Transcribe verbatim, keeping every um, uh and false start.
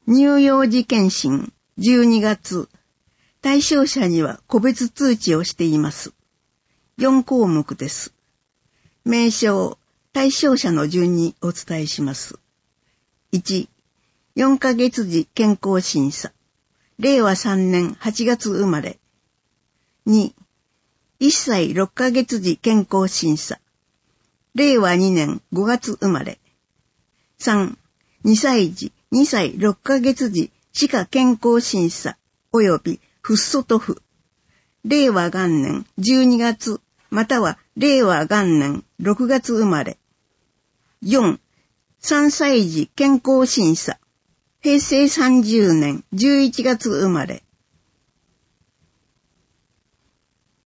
乳幼児検診じゅうにがつ、対象者には個別通知をしています。よんこうもくです。名称、対象者の順にお伝えします。いち、よんかげつじ健康審査、れいわさんねんはちがつ生まれ。に、いっさいろっかげつじ健康審査、れいわにねんごがつ生まれ。さん、にさいじ、にさいろっかげつじ歯科健康審査及びフッ素塗布、れいわがんねんじゅうにがつまたはれいわがんねんろくがつ生まれ。よん、さんさいじ健康審査、へいせいさんじゅうねんじゅういちがつ生まれ。